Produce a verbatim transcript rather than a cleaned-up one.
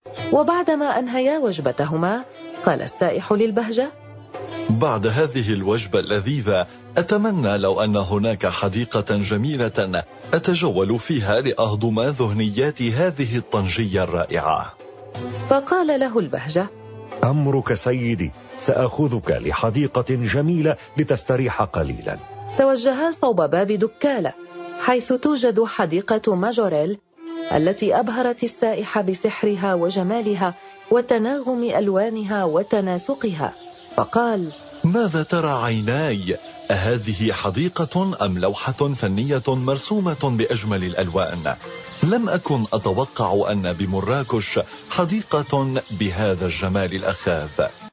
وبعدما أنهيا وجبتهما قال السائح للبهجة: بعد هذه الوجبة اللذيذة أتمنى لو أن هناك حديقة جميلة أتجول فيها لأهضم ذهنيات هذه الطنجية الرائعة. فقال له البهجة: أمرك سيدي، سأخذك لحديقة جميلة لتستريح قليلا. توجها صوب باب دكالة حيث توجد حديقة ماجوريل التي أبهرت السائح بسحرها وجمالها وتناغم ألوانها وتناسقها. فقال: ماذا ترى عيناي؟ أهذه حديقة أم لوحة فنية مرسومة بأجمل الألوان؟ لم أكن أتوقع أن بمراكش حديقة بهذا الجمال الأخاذ.